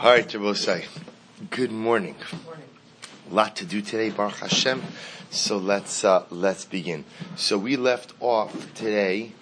All right, Jabosai. Good morning. A lot to do today, Baruch Hashem. So let's begin. So we left off yesterday.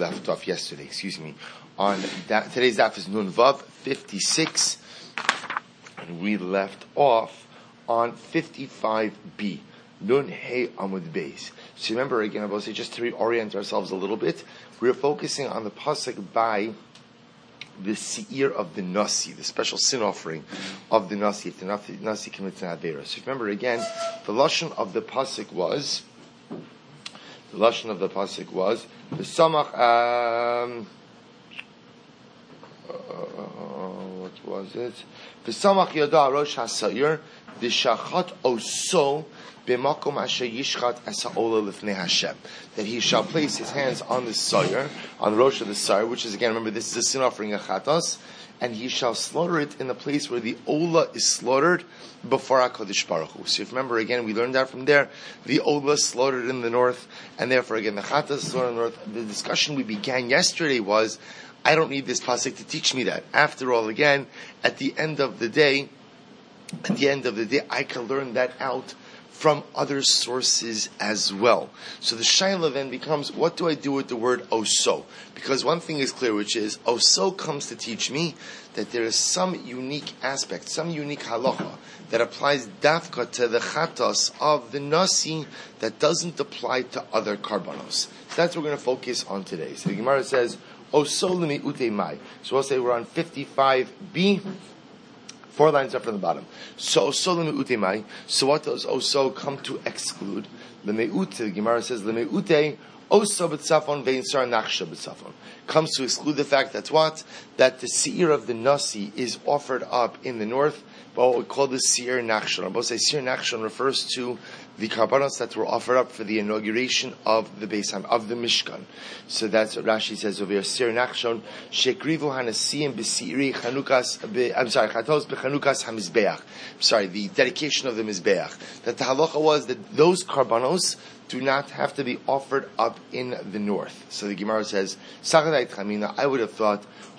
On today's daf is Nun Vav 56, and we left off on 55b. Nun Hey Amud Beis. So remember again, I will say just to reorient ourselves a little bit, we're focusing on the pasuk by the seir of the nasi, the special sin offering of the nasi, if the nasi commits an avera. So remember again, the lashon of the pasuk was the samach. What was it? The samach yada rosh hasayir the shachat oso b'makom asher yishchat asa'ola lifnei Hashem, that he shall place his hands on the sayir, on the rosh of the sayir, which is again, remember, this is a sin offering of chatas, and he shall slaughter it in the place where the ola is slaughtered before HaKadosh Baruch Hu. So if you remember again, we learned that from there, the ola slaughtered in the north, and therefore again the chatas slaughtered in the north. The discussion we began yesterday was, I don't need this pasuk to teach me that. After all, again, at the end of the day, I can learn that out from other sources as well. So the shaila then becomes, what do I do with the word oso? Because one thing is clear, which is, oso comes to teach me that there is some unique aspect, some unique halacha that applies dafka to the chatos of the nasi that doesn't apply to other karbanos. So that's what we're going to focus on today. So the Gemara says, oso l'mi ute mai. So we'll say we're on 55b. 4 lines up from the bottom. So oso l'me'ute mai. So what does oso come to exclude? L'me'ute, the Gemara says, l'me'ute oso b'tzafon ve'in sar nachsha b'tzafon. Comes to exclude the fact that what? That the seir of the nasi is offered up in the north, but what we call the seir nachshon. Both say seir nachshon refers to the karbanos that were offered up for the inauguration of the Beis of the Mishkan. So that's what Rashi says over here. Seir nachshon shekrivu hanasiyim b'seiri chanukas. Chatos b'chanukas hamizbeach. The dedication of the mizbeach. That the halacha was that those karbanos do not have to be offered up in the north. So the Gemara says, I would have thought,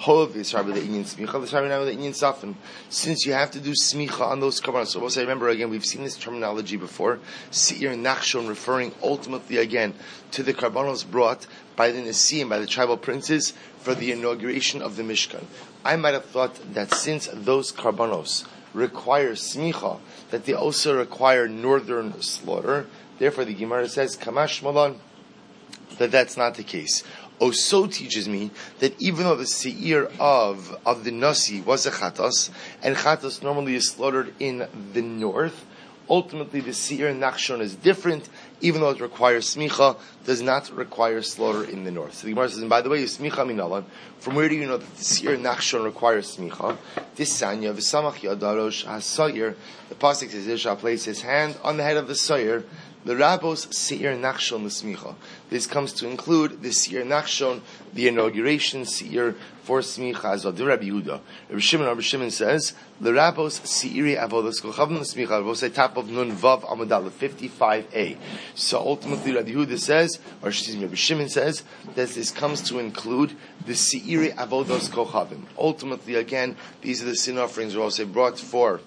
since you have to do smicha on those karbanos. So also remember again, we've seen this terminology before, seir nachshon, referring ultimately again to the karbanos brought by the Nesiim, by the tribal princes, for the inauguration of the Mishkan. I might have thought that since those karbanos require smicha, that they also require northern slaughter. Therefore, the Gemara says, Kamash Malan, that that's not the case. Oso teaches me that even though the seir of the nasi was a chatos, and chatos normally is slaughtered in the north, ultimately the seir nachshon is different, even though it requires smicha, does not require slaughter in the north. So the Gemara says, and by the way, smicha minalan, from where do you know that the seir nachshon requires smicha? This sanya, v'samach yadarosh hasayir, the pasuk says, he shall place his hand on the head of the sayir, the Rabos Seir Nachshon L'Smicha. This comes to include the Seir Nachshon, the inauguration Seir for Smicha as well. The Rabbi Yehuda. Rabbi Shimon says, the Rabos Seiri Avodas Kochavim L'Smicha. We'll say top of Nun Vav Amadal 55a. So ultimately Rabbi Yehuda says, Rabbi Shimon says, that this comes to include the Seiri Avodas Kochavim. Ultimately, again, these are the sin offerings we'll also brought for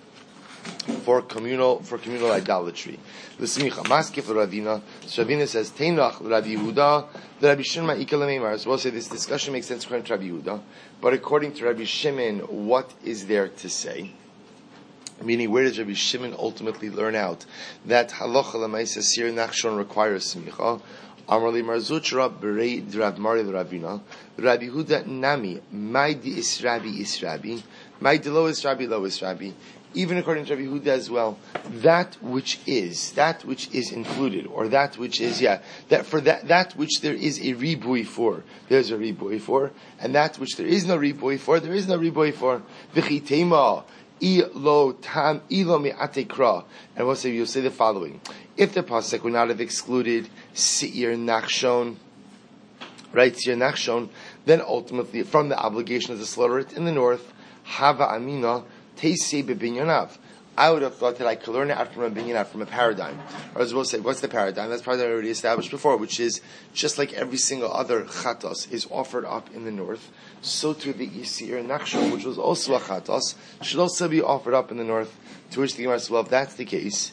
communal idolatry. The smicha maskif Ravina. So Ravina says Teinach Rabbi Yehuda. The Rabbi Shimon Ikalamemar. So we'll say this discussion makes sense according to Rabbi Yehuda, but according to Rabbi Shimon, what is there to say? Meaning, where does Rabbi Shimon ultimately learn out that halacha l'maisa seir nachshon requires smicha? Amarli Marzutra Berei Drav Mari Ravina. Rabbi Yehuda Nami Mai di Israbi Mai di Lo Israbi Lo Israbi. Even according to Rabbi Yehuda as well, that which is included, or that which is, that which there is a ribui for, there's a ribui for, and that which there is no ribui for, there is no ribui for. V'chitema ilo tam ilo me'atekra. And we'll say, you'll say the following: if the pasuk would not have excluded seir nachshon, right, seir nachshon, then ultimately from the obligation of the slaughter it in the north, hava amina. I I would have thought that I could learn it out from a binyan, out from a paradigm. Or as we'll say, what's the paradigm? That's paradigm already established before, which is just like every single other chatos is offered up in the north, so too the Yisir Nachshon, which was also a chatos, should also be offered up in the north. To which the Gemara says, well, if that's the case,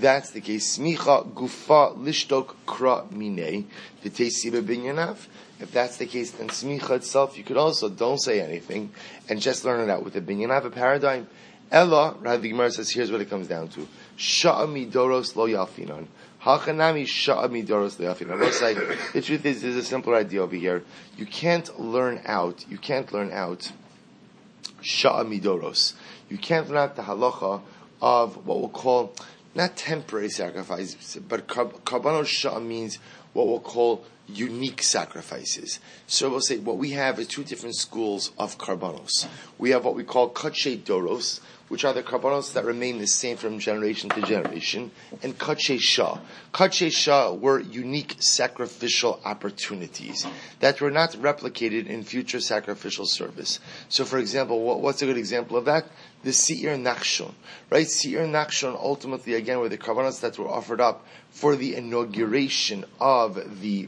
smicha gufa lishtok kra minei v'teisiba binyanav. If that's the case, then smicha itself, you could also don't say anything and just learn it out with a binyanav, a paradigm. Ella, the Gemara says, here's what it comes down to: sha'a midoros lo yalfinon. Hachanami sha'a midoros lo yalfinon. I will say, the truth is, there's a simpler idea over here. You can't learn out sha'a midoros. You can't learn out the halacha of what we'll call not temporary sacrifices, but karbanos sha'a means what we'll call unique sacrifices. So we'll say what we have is two different schools of karbanos. We have what we call kadshe doros, which are the karbanos that remain the same from generation to generation, and kadshe shah. Kadshe shah were unique sacrificial opportunities that were not replicated in future sacrificial service. So for example, what's a good example of that? The Seir Nachshon, right? Seir Nachshon ultimately again were the karbanos that were offered up for the inauguration of the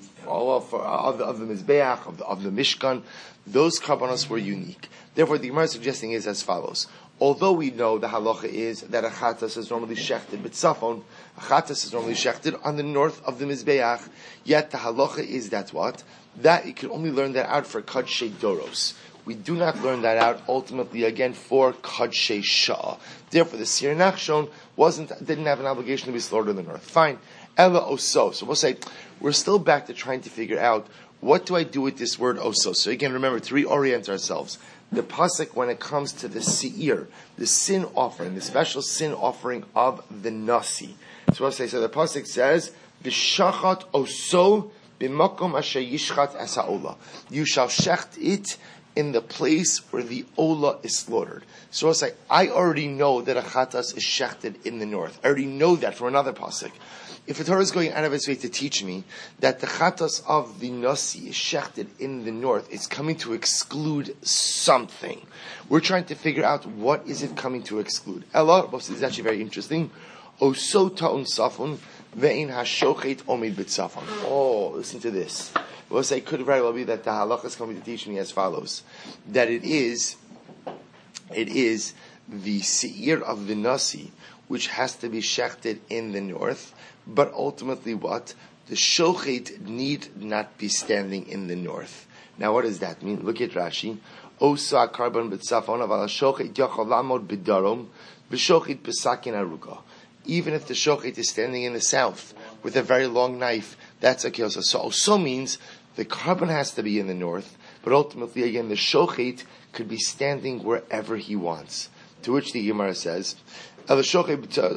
Mizbeach, of the Mishkan. Those karbanos were unique. Therefore, the Gemara suggesting is as follows. Although we know the halacha is that a chatas is normally shechted b'tzafon, a chatas is normally shechted on the north of the Mizbeach, yet the halacha is that what? That you can only learn that out for kadshe doros. We do not learn that out ultimately again for kadshe shah. Therefore, the Seir Nachshon didn't have an obligation to be slaughtered in the north. Fine. Ella oso. So we'll say we're still back to trying to figure out what do I do with this word oso. So again, remember to reorient ourselves. The pasuk when it comes to the seir, the sin offering, the special sin offering of the nasi. So we'll say the pasuk says v'shachat oso b'makom asher yishchat es ha'olah. You shall shecht it in the place where the ola is slaughtered. So it's like, I already know that a chatas is shechted in the north. I already know that from another pasuk. If the Torah is going out of its way to teach me that the chatas of the nasi is shechted in the north, it's coming to exclude something. We're trying to figure out what is it coming to exclude. Ella, this is actually very interesting. Oso ta'un safun ve'in hashochet omid b'tzafon. Oh, listen to this. We'll say, could very well be that the halacha is coming to teach me as follows: that it is the seir of the nasi which has to be shechted in the north, but ultimately what? The shochet need not be standing in the north. Now what does that mean? Look at Rashi. Osa karban b'tzafon aval shochet yachol lamod b'darom v'shochet b'sakin aruga. Even if the shochet is standing in the south with a very long knife, that's okay. So also means the carbon has to be in the north, but ultimately, again, the shochet could be standing wherever he wants. To which the Gemara says, to which the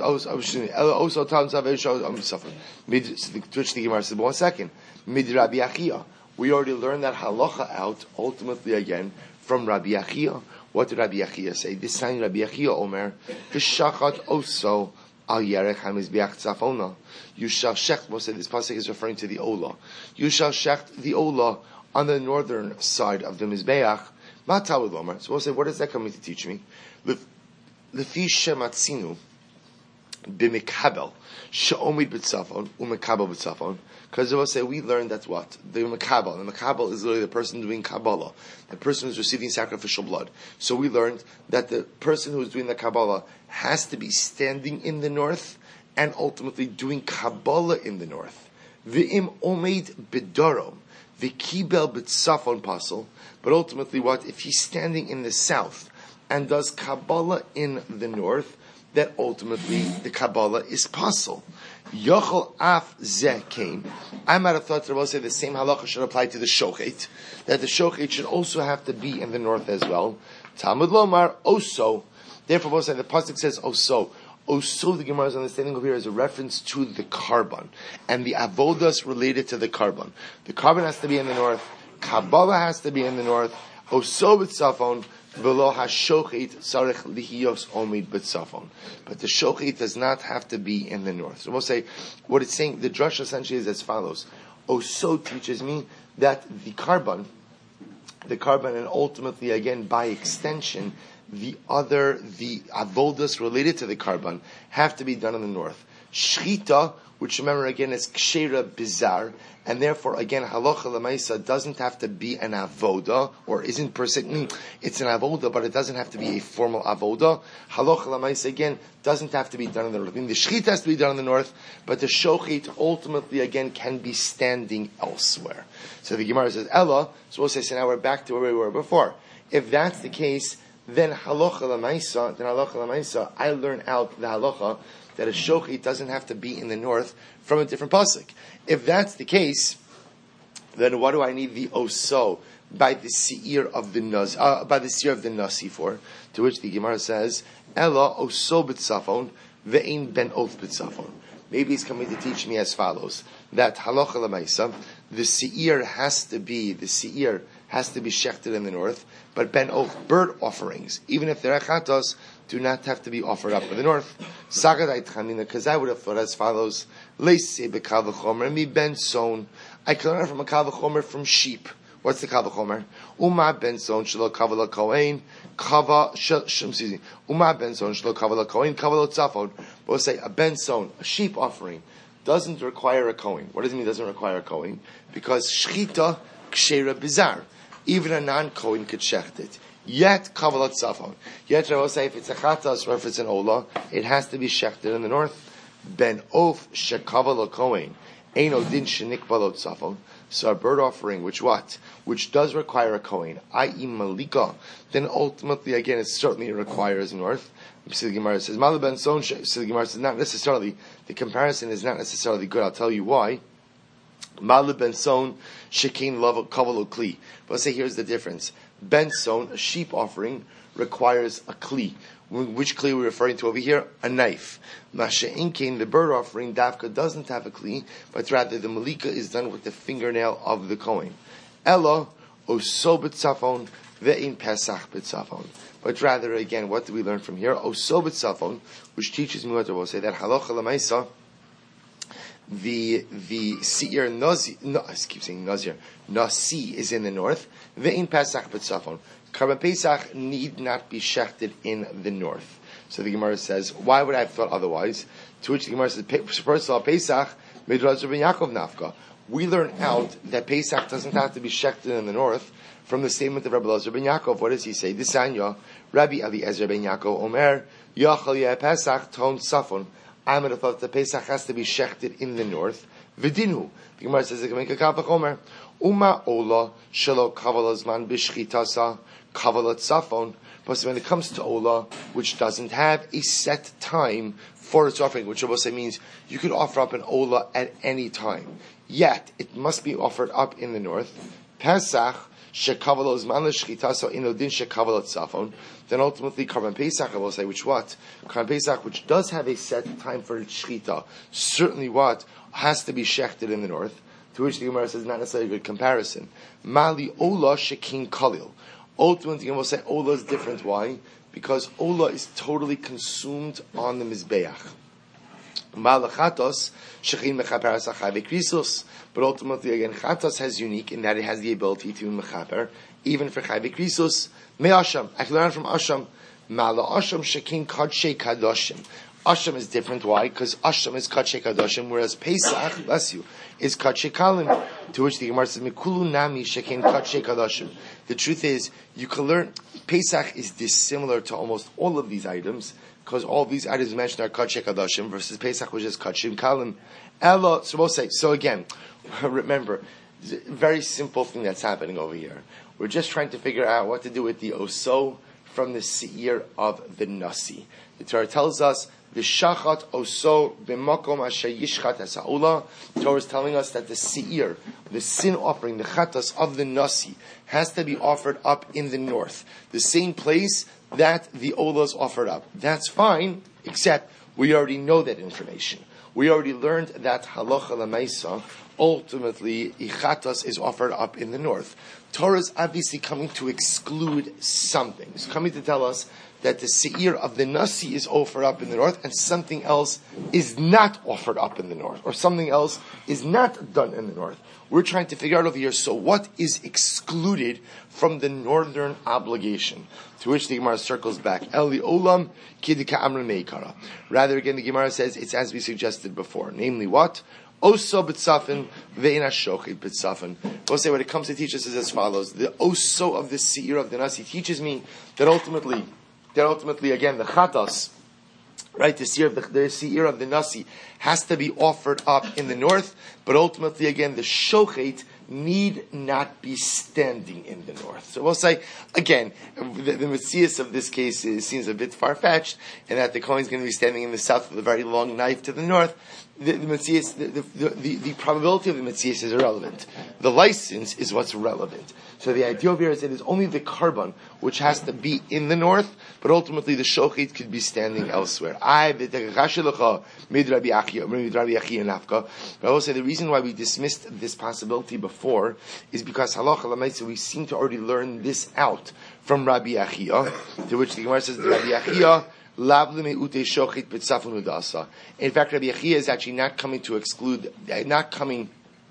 Gemara says, but 1 second, mid Rabbi Achia. We already learned that halacha out, ultimately again, from Rabbi Achia. What did Rabbi Achia say? This time Rabbi Achia Omer, Hishachat oso al yerech hamizbeach tzafona. You shall shecht, we'll say this pasuk is referring to the Ola. You shall shecht the Ola on the northern side of the Mizbeach. Matawu Lomer. So we'll say, what is that coming to teach me? Lefi shematzinu b'mekabel she'omid b'tzafon u'mekabel b'tzafon. Because we'll say, we learned that what? The mekabel is literally the person doing Kabbalah, the person who's receiving sacrificial blood. So we learned that the person who's doing the Kabbalah has to be standing in the north and ultimately doing Kabbalah in the north. V'im omeid b'darom v'kibel b'tzafon pasol. But ultimately what? If he's standing in the south and does Kabbalah in the north, that ultimately the Kabbalah is pasol. Yochel af zeh came. I might have thought that I will say the same halacha should apply to the shochet, that the shochet should also have to be in the north as well. Talmud lomar oso. Therefore, we'll say the pasuk says oso. Oso, the Gemara's understanding over here is a reference to the carbon and the avodas related to the carbon. The carbon has to be in the north. Kabbalah has to be in the north. Oso b'tzafon v'lo hashochet sarich lihiyos omid b'tzafon. But the shochet does not have to be in the north. So we'll say what it's saying. The drush essentially is as follows: Oso teaches me that the carbon the carbon, and ultimately, again, by extension, the avodas related to the carbon have to be done in the north. Shchita, which remember again is kshera bizar, and therefore again halacha lemaisa doesn't have to be an avoda, or isn't per se. It's an avoda, but it doesn't have to be a formal avoda. Halacha lemaisa again doesn't have to be done in the north. The shchita has to be done in the north, but the shochit ultimately again can be standing elsewhere. So the Gemara says Ella. So we'll say, so now we're back to where we were before. If that's the case, then halacha lemaisa, I learn out the halacha that a shochit doesn't have to be in the north from a different pasuk. If that's the case, then what do I need the oso by the seir of the nasi for? To which the Gemara says, Ella oso b'tzafon ve'in ben of b'tzafon. Maybe he's coming to teach me as follows: that halacha lemaisa, the seir has to be shechted in the north, but ben of bird offerings, even if they're chatos, do not have to be offered up in the north. Because I would have thought as follows: Leise b'kal v'chomer mi ben son. I can learn from a kal v'chomer from sheep. What's the kal v'chomer? Uma ben son shelo kavala kohen Uma ben son shelo kavala kohen kavala tzafon. We'll say a ben son, a sheep offering, doesn't require a kohen. What does it mean? Doesn't require a kohen? Because shchita kshera bizar. Even a non-kohen could shecht it. Yet kavalat safon. Yet I will say if it's a chatas or if it's an ola, it has to be shechted in the north. Ben of shekavala kohen eino din shenik balot safon. So a bird offering, which does require a kohen, i.e. malika, then ultimately again it certainly requires north. So the Gemara says Mal ben son. So the Gemara says not necessarily. The comparison is not necessarily good. I'll tell you why. Mal ben son shekin kavalo kli. But let's say here's the difference. Ben son, a sheep offering, requires a kli. Which kli are we referring to over here? A knife. Masha'inkein, the bird offering, dafka doesn't have a kli, but rather the malika is done with the fingernail of the kohen. Ella oso b'tzafon ve'in pesach b'tzafon. But rather, again, what do we learn from here? Oso b'tzafon, which teaches me what I will say, that halacha l'maisa, the seir nazi, I keep saying nazir, nasi is in the north. Ve'in Pesach b'tzafon. Karban Pesach need not be shechted in the north. So the Gemara says, why would I have thought otherwise? To which the Gemara says, first of all, Pesach midrash Rabbi Yaakov nafka. We learn out that Pesach doesn't have to be shechted in the north from the statement of Rabbi Elazar ben Yaakov. What does he say? Disanya Rabbi Eliezer ben Yaakov Omer Yachal Yeh Pesach Ton Safon. I would have thought that Pesach has to be shechted in the north. V'dinu. The Gemara says, Omer Uma Ola Shelo Kavalazman Bishchitasa Kavalat Safon. But when it comes to Ola, which doesn't have a set time for its offering, which also means you could offer up an Ola at any time. Yet, it must be offered up in the north. Pesach Shekavalos Man Shchitasa Inodin Shekavalat Safon. Then ultimately, Karban Pesach, I will say, Karban Pesach, which does have a set time for its Shchita, certainly has to be shechted in the north. To which the Gemara says, not necessarily a good comparison. Mali Ola Shekin Kalil. Ultimately, we'll say Ola is different. Why? Because Ola is totally consumed on the Mizbeach. Malachatos Shekin Mechaper Asachai Krisos. But ultimately, again, Chatos has unique in that it has the ability to Mechaper, even for Chai Krisos. Me Asham. I can learn from Asham. Mala Asham Shekin Kadshe Kadoshim. Asham is different. Why? Because Asham is Kadshe Kadoshim, whereas Pesach, bless you, is Kadshe Kalim. To which the Gemara says, Mikulu Nami Shekin Kadshe Kadoshim. The truth is, you can learn, Pesach is dissimilar to almost all of these items, because all these items mentioned are Kadshe Kadoshim, versus Pesach, which is Kadshe Kalim. Ella, so we'll say, so again, remember, very simple thing that's happening over here. We're just trying to figure out what to do with the Oso from the Seir of the Nasi. The Torah tells us, V'shachat oso b'makom asher yishchat ha'sa'ula. The Torah is telling us that the seir, the sin offering, the chatas of the nasi, has to be offered up in the north, the same place that the ola is offered up. That's fine, except we already know that information. We already learned that halacha l'maisa ultimately, Ichatas is offered up in the north. Torah is obviously coming to exclude something. It's coming to tell us that the Seir of the Nasi is offered up in the north, and something else is not offered up in the north, or something else is not done in the north. We're trying to figure out over here, so what is excluded from the northern obligation? To which the Gemara circles back. Eli olam kidika amra meikara. Rather, again, the Gemara says it's as we suggested before. Namely what? Oso b'tzafin ve'ina shochid b'tzafin. We'll say when it comes to teach us is as follows. The oso of the Seir of the Nasi teaches me that ultimately, again, the chatas, right, the seir of the Nasi has to be offered up in the north, but ultimately, again, the shochet need not be standing in the north. So we'll say, again, the Metzias of this case seems a bit far-fetched, and that the Kohen is going to be standing in the south with a very long knife to the north. The probability of the Metzias is irrelevant. The license is what's relevant. So the idea over here is that it's only the carbon which has to be in the north, but ultimately the shochet could be standing elsewhere. But I will say the reason why we dismissed this possibility before is because halacha l'maisa we seem to already learn this out from Rabbi Achia, to which the Gemara says that Rabbi Achia in fact, Rabbi Achia is actually not coming to exclude the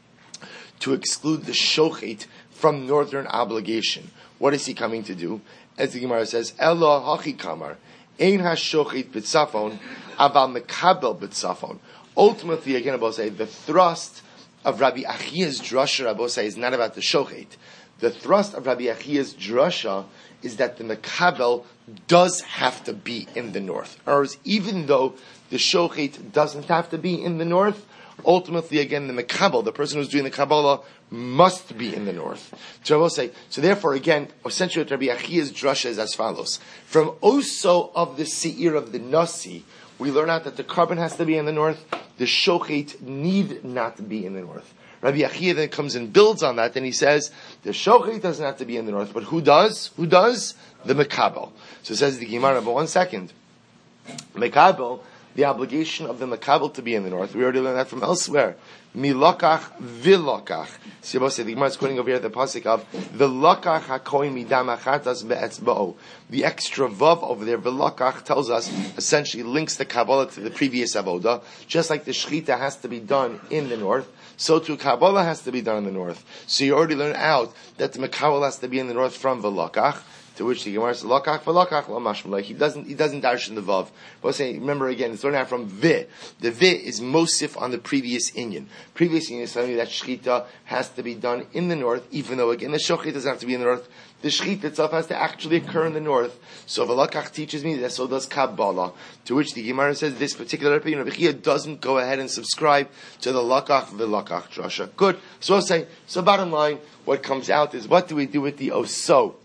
shochet from northern obligation. What is he coming to do? As the Gemara says, Ella hachi kamar, ein hashochet b'tzafon, aval mekabel b'tzafon. Ultimately, again, Abba say, the thrust of Rabbi Achia's drasha, Abba say, is not about the shochet. The thrust of Rabbi Achia's drasha is that the mekabel does have to be in the north. Or even though the shochet doesn't have to be in the north, ultimately, again, the mekabel, the person who's doing the Kabbalah, must be in the north. So I will say, so therefore, again, essentially what Rabbi Achia's drasha is as follows. From Oso of the Seir of the Nasi, we learn out that the carbon has to be in the north, the shochet need not be in the north. Rabbi Achia then comes and builds on that, and he says, the shochet doesn't have to be in the north, but who does? Who does? The mekabel. So it says the Gemara, but 1 second. Mekabel, the obligation of the mekabel to be in the north, we already learned that from elsewhere. Milokach vilokach. So the Gemara is quoting over here the pasuk of vilokach hakoin midam achatas be'etzba'o. The extra vav over there, vilokach, tells us, essentially links the Kabbalah to the previous avoda. Just like the shechita has to be done in the north, so too Kabbalah has to be done in the north. So you already learned out that the mekabel has to be in the north from vilokach. To which the Gemara says, "Lokach v'lokach lo mashmalei." He doesn't darshan the vav. But say, remember again, it's learned out from vi. The vi is mosif on the previous inyan. Previous inyan is telling you that shechita has to be done in the north, even though again the shochet doesn't have to be in the north. The shechita itself has to actually occur in the north. So v'lokach teaches me that so does Kabbalah. To which the Gemara says this particular opinion of Achia doesn't go ahead and subscribe to the lokach v'lokach drasha. Good. So I'll say. So bottom line, what comes out is what do we do with the oso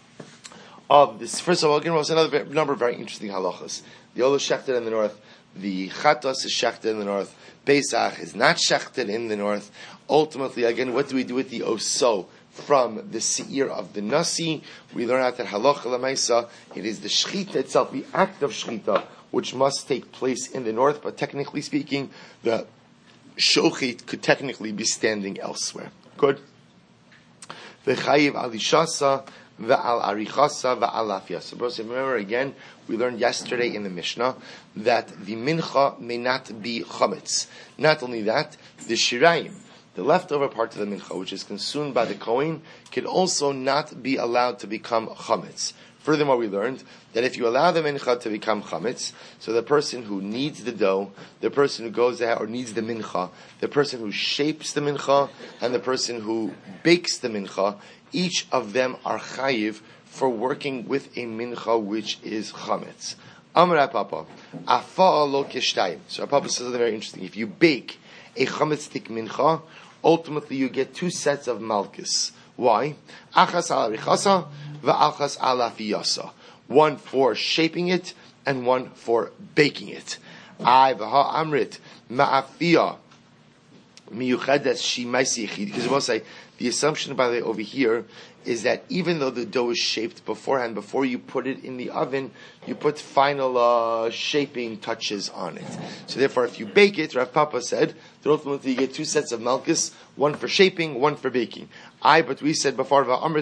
of this? First of all, again, we'll say another number of very interesting halachas. The Ola shechted in the north, the Chatos is shechted in the north, Pesach is not shechted in the north. Ultimately, again, what do we do with the Oso from the Seir of the Nasi? We learn out that halacha l'maisa, it is the shechita itself, the act of shechita, which must take place in the north, but technically speaking, the shochet could technically be standing elsewhere. Good. V'chayiv alishasa, V'al arichasa v'al lafiyasa. Remember again, we learned yesterday in the Mishnah that the mincha may not be chametz. Not only that, the shirayim, the leftover part of the mincha, which is consumed by the kohen, can also not be allowed to become chametz. Furthermore, we learned that if you allow the mincha to become chametz, so the person who kneads the dough, the person who goes ahead or kneads the mincha, the person who shapes the mincha, and the person who bakes the mincha, each of them are chayiv for working with a mincha which is chametz. Amar Papa, afa lo kishtayim. So Papa says something very interesting. If you bake a chametztik mincha, ultimately you get 2 sets of malchus. Why? Achas al arichasa v'achas al afiyasa. One for shaping it and one for baking it. I v'ha amrit ma'afiyah miyuchedes shimaisi yechid. Because we'll say The assumption, by the way, over here is that even though the dough is shaped beforehand, before you put it in the oven, you put final shaping touches on it. So therefore, if you bake it, Rav Papa said, that ultimately you get 2 sets of malchus, one for shaping, one for baking. But we said before, but 1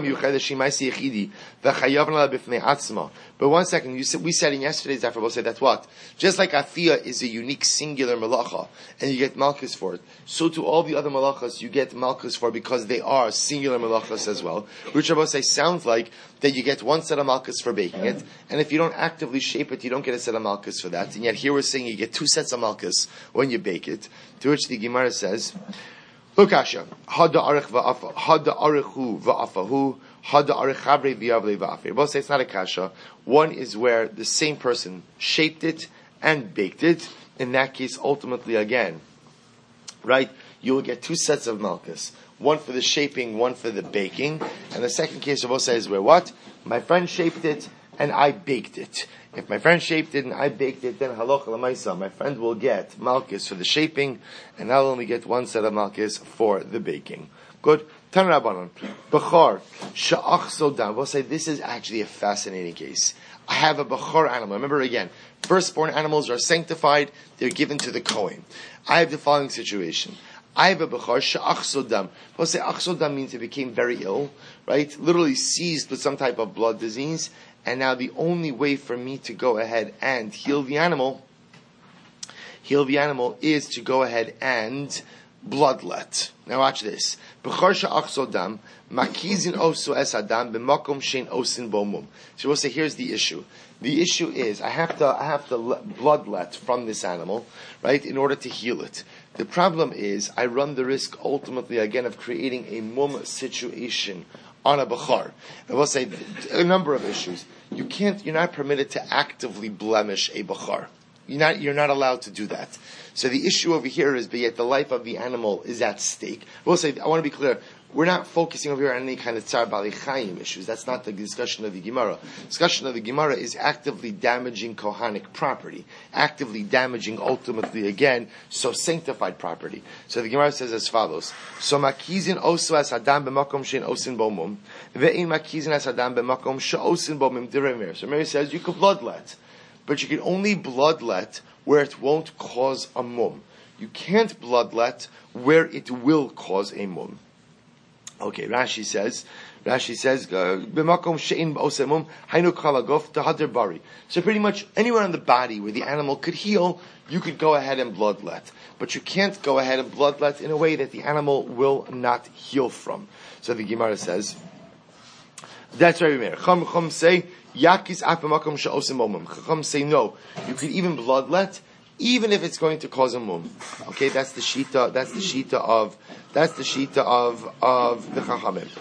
second, we said in yesterday's after we'll say that's what? Just like afiyah is a unique singular malacha, and you get malchus for it, so to all the other malachas you get malchus for because they are singular malachas as well. Which Rabbi say sounds like that you get 1 set of malchus for baking it, and if you don't actively shape it, you don't get a set of malchus for that. And yet here we're saying you get 2 sets of malchus when you bake it. To which the Gemara says, look, Asha, hada arichu va'afahu, hada arichavre v'yavle va'afir. Both say it's not a kasha. One is where the same person shaped it and baked it. In that case, ultimately, again, right, you will get 2 sets of malchus. One for the shaping, one for the baking. And the second case of Osa is where what? My friend shaped it and I baked it. If my friend shaped it and I baked it, then halacha l'maisa, my friend will get malchus for the shaping, and I'll only get 1 set of malchus for the baking. Good. Tan Rabbanon. Bechar, sha'ach sodam. We'll say this is actually a fascinating case. I have a bechar animal. Remember again, firstborn animals are sanctified, they're given to the Kohen. I have the following situation. I have a bechar, sha'ach sodam. We'll say ach sodam means it became very ill, right? Literally seized with some type of blood disease. And now the only way for me to go ahead and heal the animal is to go ahead and bloodlet. Now watch this. So we'll say here's the issue. The issue is I have to bloodlet from this animal, right, in order to heal it. The problem is I run the risk ultimately again of creating a mum situation on a bechar. And we'll say a number of issues. You're not permitted to actively blemish a bechar. You're not allowed to do that. So the issue over here is, but yet the life of the animal is at stake. We'll say, I want to be clear, we're not focusing over here on any kind of tsar bali chayim issues. That's not the discussion of the Gemara. The discussion of the Gemara is actively damaging kohanic property, actively damaging ultimately again, so sanctified property. So the Gemara says as follows: So makizin osu as adam b'makom shein osin bomum, ve'in makizin as adam b'makom she'osin bomum diremir. So Mary says you could bloodlet, but you can only bloodlet where it won't cause a mum. You can't bloodlet where it will cause a mum. Okay, Rashi says, "B'makom she'in b'osemum hainu kalagof tahader bari." So pretty much anywhere on the body where the animal could heal, you could go ahead and bloodlet, but you can't go ahead and bloodlet in a way that the animal will not heal from. So the Gemara says, "That's very rare." Chum say, "Yakis af b'makom she'osem momum." Chum say, "No, you could even bloodlet." Even if it's going to cause a mum, okay, that's the shita. That's the shita of the chachamim.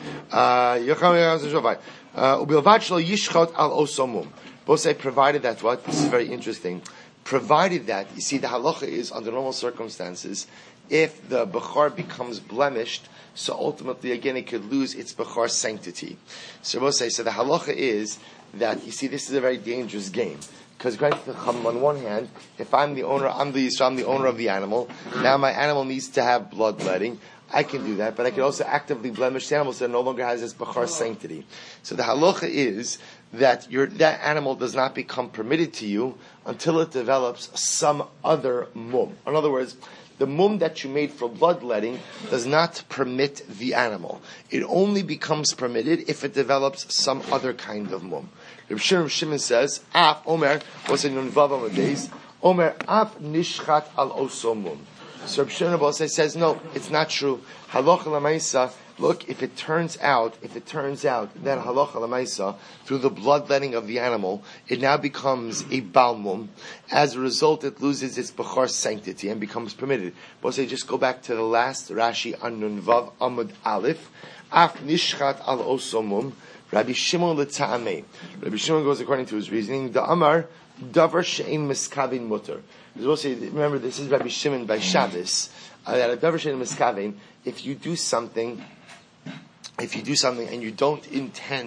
Ubilvad shelo yishchot al osomum. Both say provided that what? This is very interesting. Provided that you see the halacha is under normal circumstances, if the bechar becomes blemished, so ultimately again it could lose its bechar sanctity. So both say so. The halacha is that you see this is a very dangerous game. Because granted, on one hand, if I'm the owner, I'm the owner of the animal. Now my animal needs to have bloodletting. I can do that, but I can also actively blemish the animal so it no longer has its bechar sanctity. So the halacha is that that animal does not become permitted to you until it develops some other mum. In other words, the mum that you made for bloodletting does not permit the animal. It only becomes permitted if it develops some other kind of mum. Reb Shimon says, "Af Omer was in Nunvav Amadeus. Omer Af Nishchat al Osomum." So Reb Shimon says, "No, it's not true. Halacha l'maisa. Look, if it turns out that halacha l'maisa through the bloodletting of the animal, it now becomes a balmum. As a result, it loses its bechar sanctity and becomes permitted." But say, just go back to the last Rashi on Nunvav Amud Aleph. Af Nishchat al Osomum. Rabbi Shimon l'ta'amei. Rabbi Shimon goes according to his reasoning. The Amar davar she'im miskavin mutter. Remember, this is Rabbi Shimon by Shabbos. That davar she'im miskavin. If you do something and you don't intend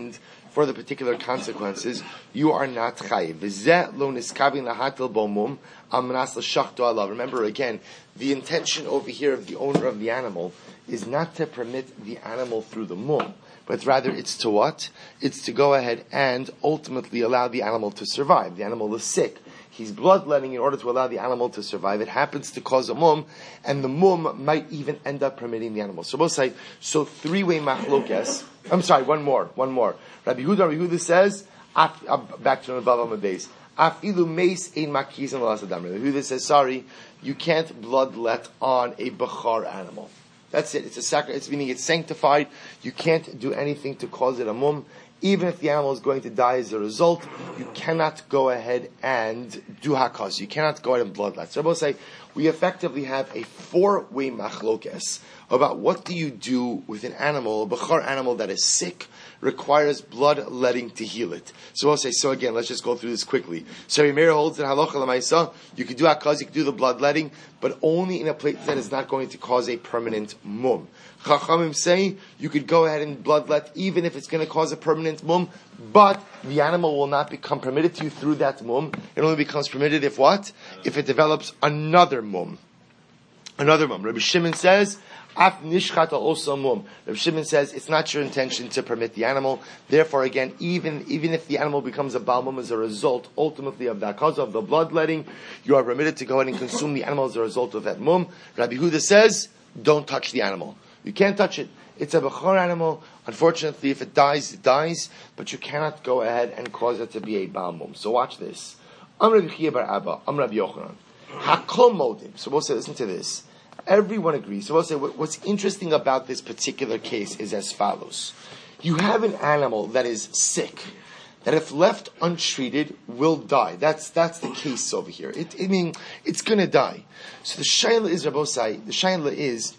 for the particular consequences, you are not chayiv. V'zeh lo niskabin lahatil bo mum al manas l'shachto alav. Remember again, the intention over here of the owner of the animal is not to permit the animal through the mum, but rather it's to what? It's to go ahead and ultimately allow the animal to survive. The animal is sick. He's bloodletting in order to allow the animal to survive. It happens to cause a mum, and the mum might even end up permitting the animal. So both say, so three-way machlokes. I'm sorry, one more. Rabbi Yehuda says, back to the Bava Mabez, afilu meis ein makizan l'as-adam. Rabbi Yehuda says, sorry, you can't bloodlet on a bachar animal. That's it. It's a sacrifice. Meaning it's sanctified. You can't do anything to cause it a mum. Even if the animal is going to die as a result, you cannot go ahead and do hakaz. You cannot go ahead and bloodlet. So I will say, we effectively have a four-way machlokes about what do you do with an animal, a bachar animal that is sick, requires bloodletting to heal it. So I'll say, so again, let's just go through this quickly. So Meir holds that halacha l'maisa, you could do hakaz, you could do the bloodletting, but only in a place that is not going to cause a permanent mum. Chachamim say you could go ahead and bloodlet even if it's going to cause a permanent mum, but the animal will not become permitted to you through that mum. It only becomes permitted if what? If it develops another mum. Another mum. Rabbi Shimon says, Af nishchata also mum. Rabbi Shimon says it's not your intention to permit the animal. Therefore, again, even if the animal becomes a bal mum as a result, ultimately of that cause of the bloodletting, you are permitted to go ahead and consume the animal as a result of that mum. Rabbi Huda says, don't touch the animal. You can't touch it. It's a bechor animal. Unfortunately, if it dies, it dies. But you cannot go ahead and cause it to be a bal mum. So watch this. Am Rabbi Chia bar Abba, Am Rabbi Yochanan. Hakol modim. So we'll say, listen to this. Everyone agrees. So we'll say, what's interesting about this particular case is as follows. You have an animal that is sick, that if left untreated will die. That's the case over here. It's going to die. So the shaila is, Rabbosai, the shaila is,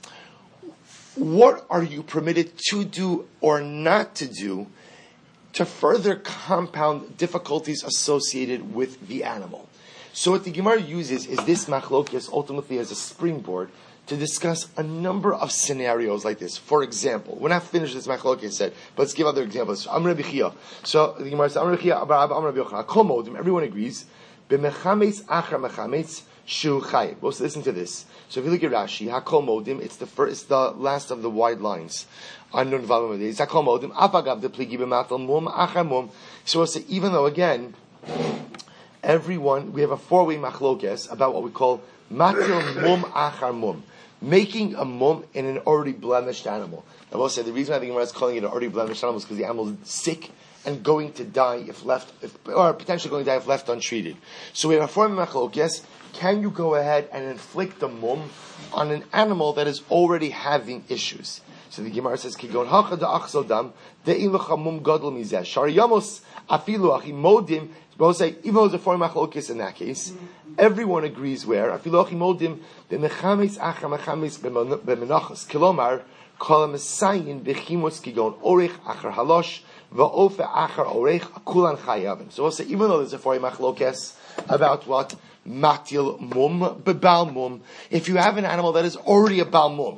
what are you permitted to do or not to do to further compound difficulties associated with the animal? So what the Gemara uses is this machlokes ultimately as a springboard to discuss a number of scenarios like this. For example, we're not finished this machlokes yet, but let's give other examples. Am Rabbi Chia. So the Gemara says, Am Rabbi Chia, Am Rabbi Yochanan. Kol modim, everyone agrees. B'mechametz achar mechametz shu chayiv. Well, so listen to this. So if you look at Rashi, Hakol modim, it's the last of the wide lines. On Nun Vav Amud. Hakol modim, afagav de pligi b'matal mum achar mum. So we'll say, even though again, everyone, we have a four-way machlokes about what we call matil mum achar mum. Making a mum in an already blemished animal. I will say the reason why the Gemara is calling it an already blemished animal is because the animal is sick and going to die or potentially going to die if left untreated. So we have a four-way machlokes. Can you go ahead and inflict a mum on an animal that is already having issues? So the Gemara says, "Kigon hacha da achzodam de'ilucha mum gadol mizeh shari yamos afilu achi modim." Both say, even though there's a foreign machlokes in that case, everyone agrees where afilu achi modim b'mechamis achar mechamis b'menachos kilomar kol mesayin b'chimos kigon orich achar halosh va'ofe achar orich akulan chayavim. So we'll say, even though there's a foreign machlokes about what matil mum bebal mum, if you have an animal that is already a bal mum,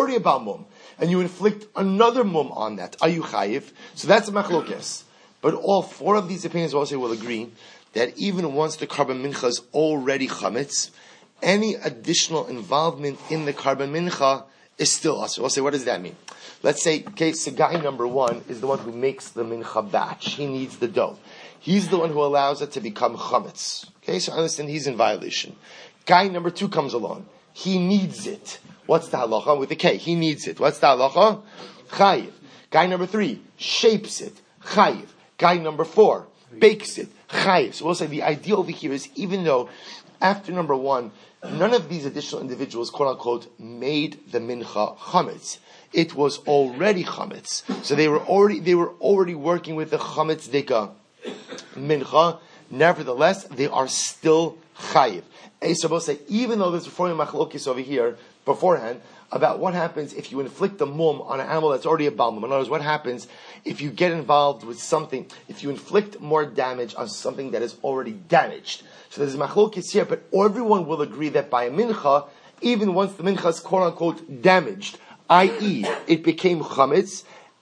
and you inflict another mum on that, are you chayiv? So that's a machlokes. But all four of these opinions also will agree that even once the carbon mincha is already chametz, any additional involvement in the carbon mincha is still us. We'll say, what does that mean? Let's say, okay, so guy number one is the one who makes the mincha batch. He needs the dough. He's the one who allows it to become chametz. Okay, so I understand he's in violation. Guy number two comes along. He needs it. What's the halacha? With the K. He needs it. What's the halacha? Chayiv. Guy number three shapes it. Chayiv. Guy number four bakes it. Chayiv. So we'll say the idea over here is, even though after number one, none of these additional individuals, quote unquote, made the mincha chametz. It was already chametz. So they were already working with the chametz deka mincha. Nevertheless, they are still chayiv. So we'll say, even though there's a foreign machlokes over here beforehand about what happens if you inflict a mum on an animal that's already a bal mum. In other words, what happens if you get involved with something, if you inflict more damage on something that is already damaged. So there's a machlokes here, but everyone will agree that by a mincha, even once the mincha is quote unquote damaged, i.e., it became chametz,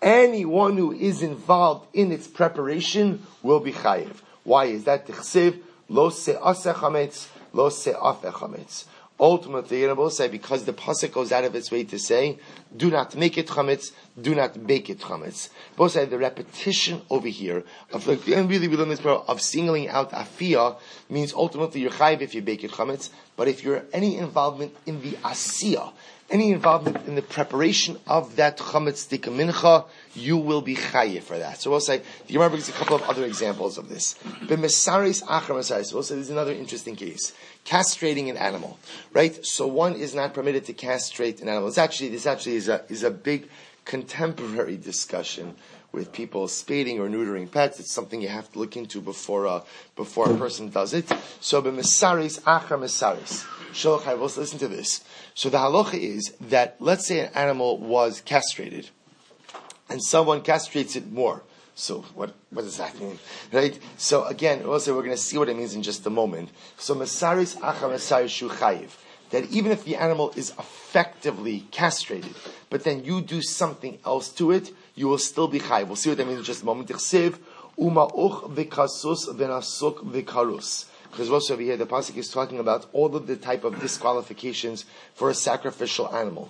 anyone who is involved in its preparation will be chayiv. Why is that? Tichsiv lo se'aseh chametz, lo se'afeh chametz. Ultimately, you're going to say, because the pasuk goes out of its way to say, do not make it chametz, do not bake it chametz. Both say the repetition over here of, and really we learn this part of singling out afiyah means ultimately you're chayiv if you bake it chametz, but if you're any involvement in the asiyah, any involvement in the preparation of that chametz tika mincha, you will be chayiv for that. So we'll say, the Gemara brings a couple of other examples of this. B'mesaris achar mesaris. We'll say there's another interesting case. Castrating an animal, right? So one is not permitted to castrate an animal. This actually is a big contemporary discussion with people spading or neutering pets. It's something you have to look into before a person does it. So b'mesaris achar mesaris. Let's listen to this. So the halacha is that, let's say an animal was castrated, and someone castrates it more. So what does that mean? Right? So again, also we're going to see what it means in just a moment. So mesaris achar mesaris shu chayiv. That even if the animal is effectively castrated, but then you do something else to it, you will still be chayiv. We'll see what that means in just a moment. Tichsiv uma'uch v'kasus v'nasuk v'karus. Because also over here, the pasuk is talking about all of the type of disqualifications for a sacrificial animal.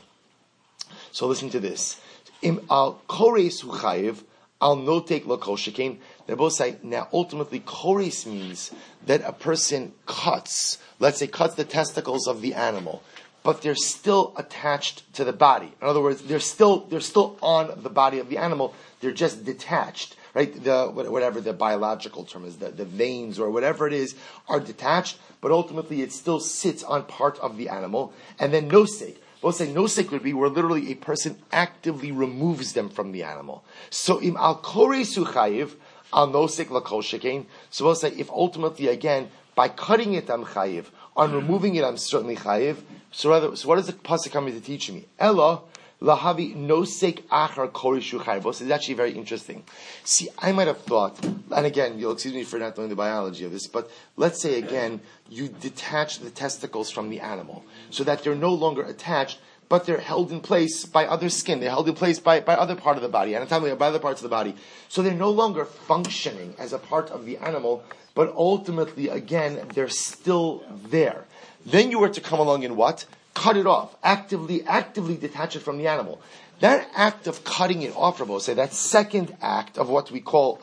So listen to this. Im al kores hu chayiv, al notek lo kol shekain. They both say, now ultimately kores means that a person cuts the testicles of the animal, but they're still attached to the body. In other words, they're still on the body of the animal, they're just detached. Right, whatever the biological term is, the veins or whatever it is are detached, but ultimately it still sits on part of the animal. And then nosek. We'll say nosek would be where literally a person actively removes them from the animal. So im al koresu chayiv al nosek lakol shekain. So we'll say if ultimately again by cutting it I'm chayiv, on removing it I'm certainly chayiv. So what is the pasuk coming to teach me? Ella lahavi nosek achar korishu chayiv. It's actually very interesting. See, I might have thought, and again, you'll excuse me for not knowing the biology of this, but let's say again, you detach the testicles from the animal, so that they're no longer attached, but they're held in place by other skin. They're held in place by other part of the body, anatomically by other parts of the body. So they're no longer functioning as a part of the animal, but ultimately, again, they're still there. Then you were to come along and what? Cut it off, actively detach it from the animal. That act of cutting it off, Rabbi, say that second act of what we call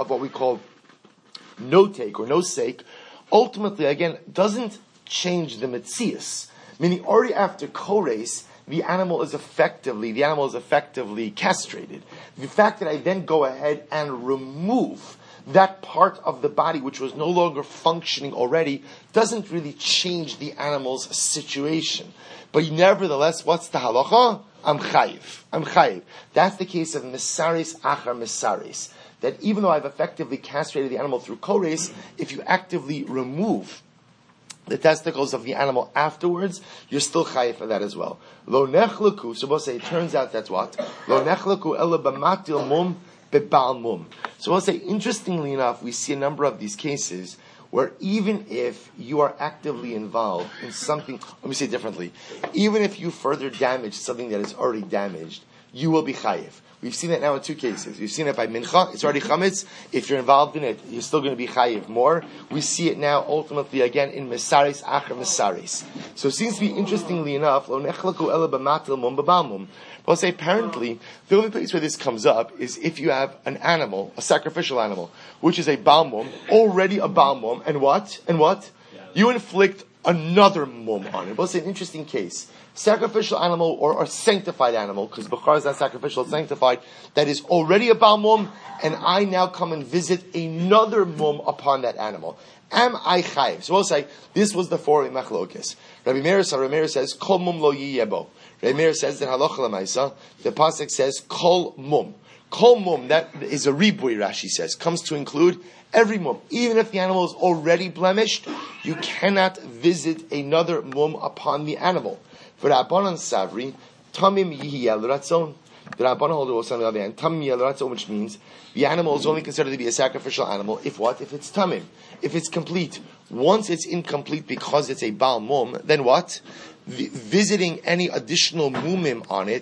no take or no sake, ultimately again doesn't change the metzius. Meaning, already after kores, the animal is effectively castrated. The fact that I then go ahead and remove that part of the body which was no longer functioning already doesn't really change the animal's situation. But nevertheless, what's the halacha? I'm chayiv. That's the case of mesaris achar mesaris. That even though I've effectively castrated the animal through kores, if you actively remove the testicles of the animal afterwards, you're still chayiv for that as well. Lo nechleku, so we'll say it turns out that's what? Lo nechleku ela b'matil mum bebal mum. So we'll say, interestingly enough, we see a number of these cases where even if you are actively involved in something, let me say it differently, even if you further damage something that is already damaged, you will be chayiv. We've seen that now in two cases. We've seen it by mincha, it's already chametz. If you're involved in it, you're still going to be chayiv more. We see it now ultimately again in mesaris achar mesaris. So it seems to be, interestingly enough, lo nechlaku ela b'matil mum b'bal mum. But I'll say apparently, the only place where this comes up is if you have an animal, a sacrificial animal, which is a balmum, already a balmum, and what? Yeah. You inflict another mum on it. But I'll say an interesting case. Sacrificial animal or sanctified animal, because Bechar is not sacrificial, it's sanctified, that is already a balmum, and I now come and visit another mum upon that animal. Am I chayiv? So we'll say, this was the four machlokes. Rabbi Meir says, Kol mum lo yiyebo. Rabbi Meir says that halacha l'maisa, the pasuk says kol mum. Kol mum, that is a ribui, Rashi says, comes to include every mum. Even if the animal is already blemished, you cannot visit another mum upon the animal. For Rabbanan Savri, tamim yihiyel ratzon. The Rabbanan hold also on the other hand, tamim yihiyel ratzon, which means the animal is only considered to be a sacrificial animal if what? If it's tamim. If it's complete. Once it's incomplete because it's a bal mum, then what? Visiting any additional mumim on it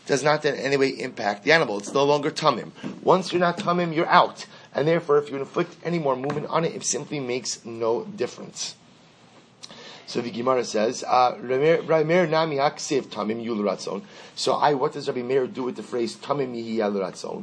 does not in any way impact the animal. It's no longer tamim. Once you're not tamim, you're out. And therefore, if you inflict any more movement on it, it simply makes no difference. So the Gemara says, what does Rabbi Meir do with the phrase tamim yihi al ratzon?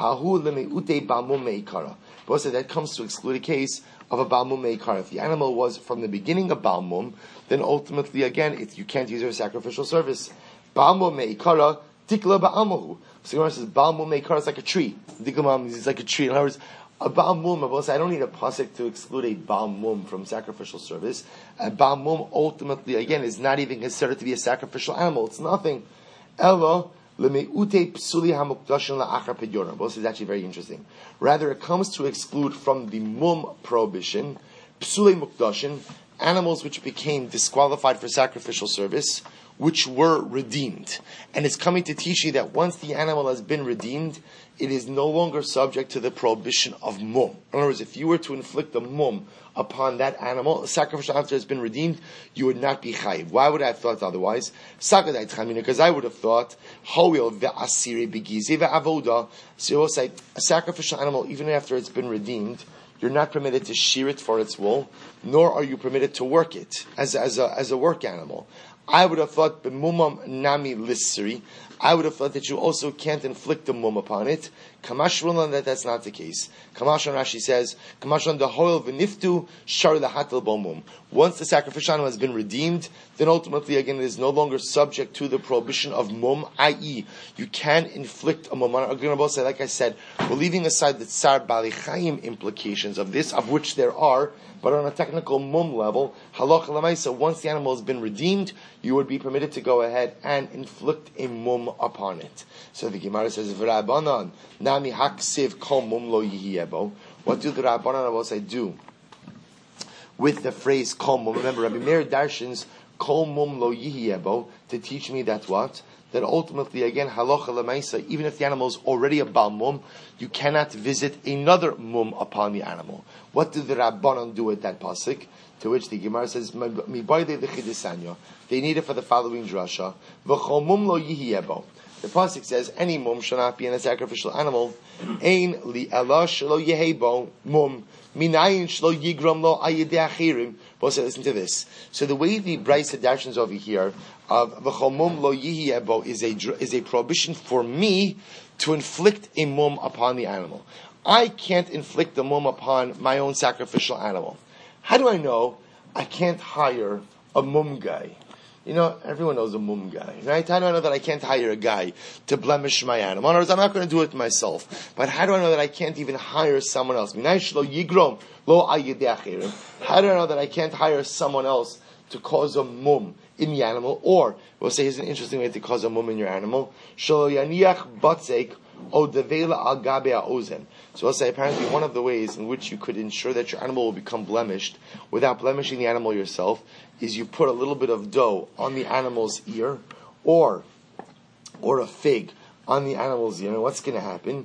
That comes to exclude a case of a balmum meikara. If the animal was from the beginning a balmum, then ultimately again, you can't use it for sacrificial service. Balmum meikara tikla ba'amahu. So the Gemara says balmum meikara is like a tree. Dikla is like a tree. In other words, a balmum, I don't need a pasuk to exclude a balmum from sacrificial service. A balmum ultimately again is not even considered to be a sacrificial animal. It's nothing. Ella This is actually very interesting. Rather, it comes to exclude from the mum prohibition, psuli mukdashin, animals which became disqualified for sacrificial service, which were redeemed. And it's coming to teach you that once the animal has been redeemed, it is no longer subject to the prohibition of mum. In other words, if you were to inflict a mum upon that animal, a sacrificial animal has been redeemed, you would not be chayiv. Why would I have thought otherwise? Because I would have thought, a sacrificial animal, even after it's been redeemed, you're not permitted to shear it for its wool, nor are you permitted to work it as a work animal. I would have thought b'mumam nami lissri. I would have thought that you also can't inflict a mum upon it. Kamashron that's not the case. Kamashron Rashi says, Kamashron the hoil v'niftu shar lahatel bomum. Once the sacrificial animal has been redeemed, then ultimately again it is no longer subject to the prohibition of mum, i.e., you can inflict a mum. Like I said, we're leaving aside the tsar bali chayim implications of this, of which there are. But on a technical mum level, halacha l'maisa, once the animal has been redeemed, you would be permitted to go ahead and inflict a mum upon it. So the Gemara says, "V'Rabbanan nami haksiv kol mum lo yihiebo." What do the Rabbanan do with the phrase kol mum? Remember, Rabbi Meir darshins kol mum lo yihiebo to teach me that what? That ultimately, again, halacha l'maisa, even if the animal is already a bal mum, you cannot visit another mum upon the animal. What did the Rabbanan do with that pasuk? To which the Gemara says, they need it for the following drasha. V'chol mum lo yihiebo. The pasuk says, any mum shall not be in a sacrificial animal. Ein li ela shelo yehebo mum. Minayin shelo yigram lo ayidei achirim. Listen to this. So the way the Brisa darshans over here of v'chol mum lo yihiebo is a prohibition for me to inflict a mum upon the animal. I can't inflict a mum upon my own sacrificial animal. How do I know I can't hire a mum guy? You know, everyone knows a mum guy, right? How do I know that I can't hire a guy to blemish my animal? In other words, I'm not going to do it myself. But how do I know that I can't even hire someone else? How do I know that I can't hire someone else to cause a mum in the animal? Or, we'll say here's an interesting way to cause a mum in your animal. So I'll say apparently one of the ways in which you could ensure that your animal will become blemished without blemishing the animal yourself is you put a little bit of dough on the animal's ear or a fig on the animal's ear. And what's going to happen?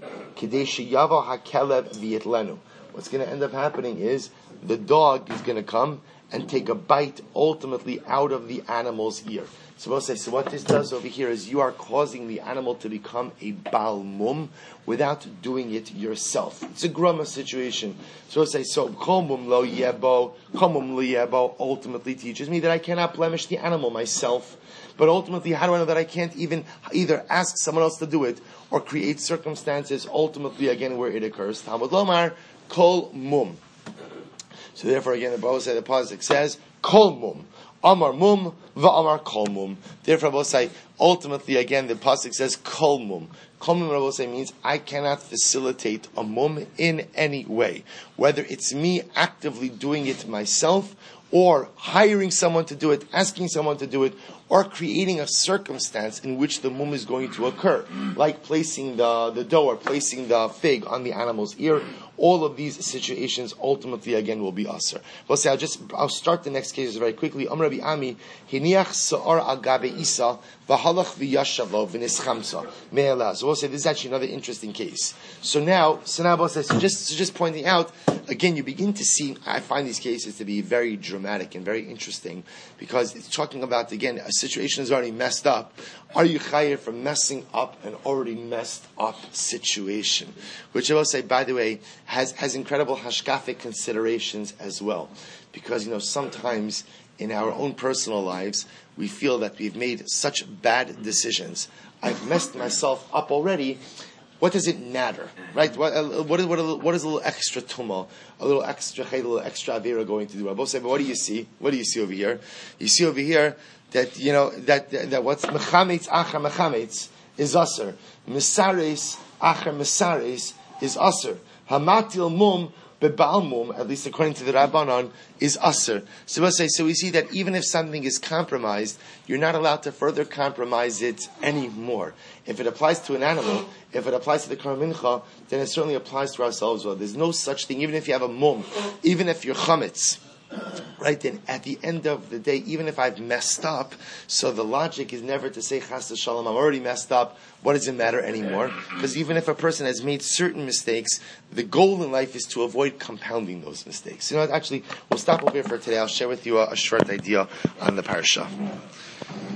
What's going to end up happening is the dog is going to come and take a bite ultimately out of the animal's ear. So what this does over here is you are causing the animal to become a bal mum without doing it yourself. It's a grumma situation. So kol mum lo yebo ultimately teaches me that I cannot blemish the animal myself. But ultimately, how do I know that I can't even either ask someone else to do it or create circumstances ultimately again where it occurs? Talmud Lomar kol mum. So therefore, again, the pasuk says kol mum. Amar mum, va'amar kol mum. Therefore, Rabbi ultimately, again, the pasuk says kol mum. Kol mum, Rabbi means I cannot facilitate a mum in any way. Whether it's me actively doing it myself, or hiring someone to do it, asking someone to do it, or creating a circumstance in which the mum is going to occur, like placing the dough or placing the fig on the animal's ear. All of these situations ultimately again will be aser. I'll start the next cases very quickly. Amr Rabbi Ami hiniach sa'ar agabe isa v'halach v'yashavo v'nischamsa me'ela. So we'll say this is actually another interesting case. So now just pointing out again, you begin to see. I find these cases to be very dramatic. dramatic and very interesting because it's talking about, again, a situation is already messed up. Are you chayav for messing up an already messed up situation? Which I will say, by the way, has incredible hashkafic considerations as well. Because, sometimes in our own personal lives, we feel that we've made such bad decisions. I've messed myself up already. What does it matter, right? What is a little extra tumah, a little extra chay, a little extra avera going to do? I both say, but what do you see? What do you see over here? You see over here that that what's mechametz achar mechametz is aser, mesares achar mesares is aser, hamatil mum bebal mum, at least according to the Rabbanon, is aser. So we see that even if something is compromised, you're not allowed to further compromise it anymore. If it applies to an animal, if it applies to the Korban Mincha, then it certainly applies to ourselves well. There's no such thing, even if you have a mum, even if you're chametz, right, then at the end of the day, even if I've messed up, so the logic is never to say, chas v'shalom, I'm already messed up, what does it matter anymore? Because even if a person has made certain mistakes, the goal in life is to avoid compounding those mistakes. Actually, we'll stop over here for today. I'll share with you a short idea on the parasha.